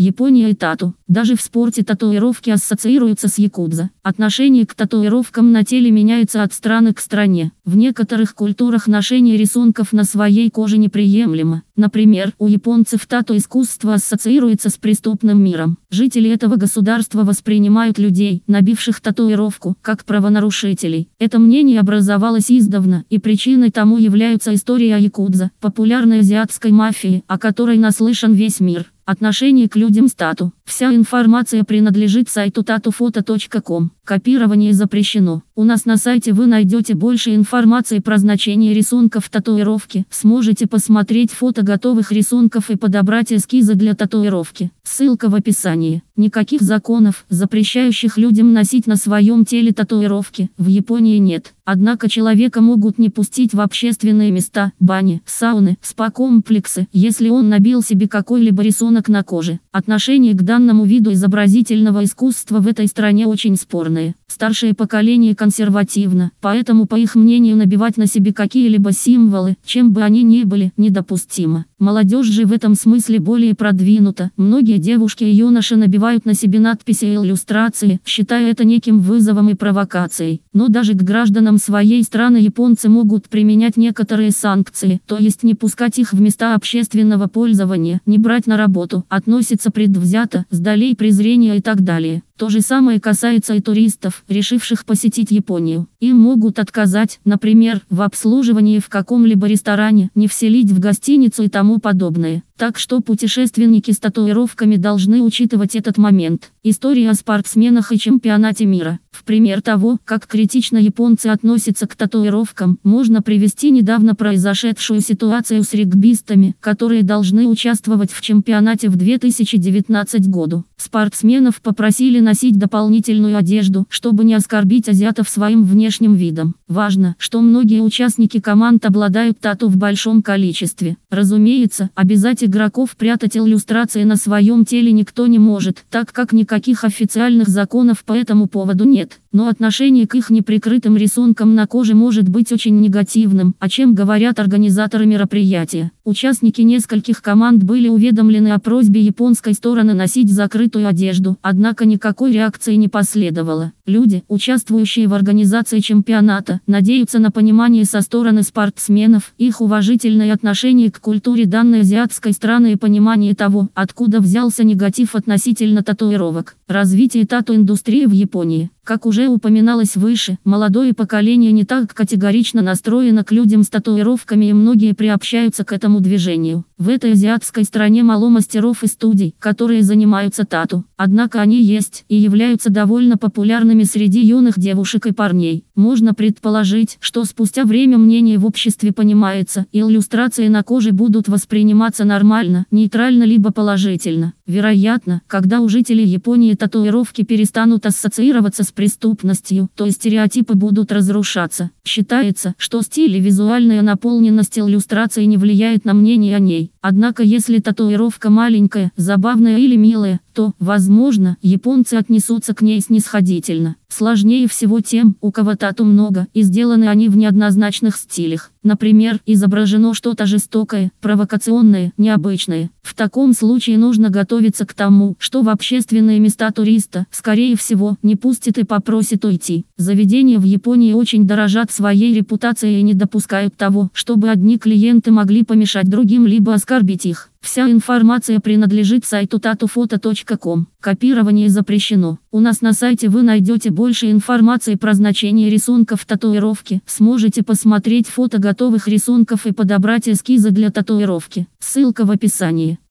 Япония и тату. Даже в спорте татуировки ассоциируются с якудза. Отношение к татуировкам на теле меняется от страны к стране. В некоторых культурах ношение рисунков на своей коже неприемлемо. Например, у японцев тату-искусство ассоциируется с преступным миром. Жители этого государства воспринимают людей, набивших татуировку, как правонарушителей. Это мнение образовалось издавна, и причиной тому являются истории о якудза, популярной азиатской мафии, о которой наслышан весь мир. Отношение к людям с тату. Вся информация принадлежит сайту tatufoto.com. Копирование запрещено. У нас на сайте вы найдете больше информации про значение рисунков татуировки. Сможете посмотреть фото готовых рисунков и подобрать эскизы для татуировки. Ссылка в описании. Никаких законов, запрещающих людям носить на своем теле татуировки, в Японии нет. Однако человека могут не пустить в общественные места, бани, сауны, спа-комплексы, если он набил себе какой-либо рисунок на коже. Отношение к данному виду изобразительного искусства в этой стране очень спорное. Старшее поколение консервативно, поэтому, по их мнению, набивать на себе какие-либо символы, чем бы они ни были, недопустимо. Молодежь же в этом смысле более продвинута. Многие девушки и юноши набивают на себе надписи и иллюстрации, считая это неким вызовом и провокацией. Но даже к гражданам своей страны японцы могут применять некоторые санкции, то есть не пускать их в места общественного пользования, не брать на работу, относиться предвзято, с долей презрения и так далее. То же самое касается и туристов, решивших посетить Японию. Им могут отказать, например, в обслуживании в каком-либо ресторане, не вселить в гостиницу и тому подобное. Так что путешественники с татуировками должны учитывать этот момент. История о спортсменах и чемпионате мира. В пример того, как критично японцы относятся к татуировкам, можно привести недавно произошедшую ситуацию с регбистами, которые должны участвовать в чемпионате в 2019 году. Спортсменов попросили носить дополнительную одежду, чтобы не оскорбить азиатов своим внешним видом. Важно, что многие участники команд обладают тату в большом количестве. Разумеется, обязать игроков прятать иллюстрации на своем теле никто не может, так как никаких официальных законов по этому поводу нет. Но отношение к их неприкрытым рисункам на коже может быть очень негативным, о чем говорят организаторы мероприятия. Участники нескольких команд были уведомлены о просьбе японской стороны носить закрытую одежду, однако никакой реакции не последовало. Люди, участвующие в организации чемпионата, надеются на понимание со стороны спортсменов, их уважительное отношение к культуре данной азиатской страны и понимание того, откуда взялся негатив относительно татуировок. Развитие тату-индустрии в Японии. Как уже упоминалось выше, молодое поколение не так категорично настроено к людям с татуировками, и многие приобщаются к этому движению. В этой азиатской стране мало мастеров и студий, которые занимаются тату. Однако они есть и являются довольно популярными среди юных девушек и парней. Можно предположить, что спустя время мнение в обществе понимается, и иллюстрации на коже будут восприниматься нормально, нейтрально либо положительно. Вероятно, когда у жителей Японии татуировки перестанут ассоциироваться с преступностью, то и стереотипы будут разрушаться. Считается, что стиль и визуальная наполненность иллюстрации не влияет на мнение о ней. Однако если татуировка маленькая, забавная или милая, то, возможно, японцы отнесутся к ней снисходительно. Сложнее всего тем, у кого тату много, и сделаны они в неоднозначных стилях. Например, изображено что-то жестокое, провокационное, необычное. В таком случае нужно готовиться к тому, что в общественные места туриста, скорее всего, не пустит и попросит уйти. Заведения в Японии очень дорожат своей репутацией и не допускают того, чтобы одни клиенты могли помешать другим либо оскорбить их. Вся информация принадлежит сайту tatufoto.com. Копирование запрещено. У нас на сайте вы найдете больше информации про значение рисунков татуировки. Сможете посмотреть фото готовых рисунков и подобрать эскизы для татуировки. Ссылка в описании.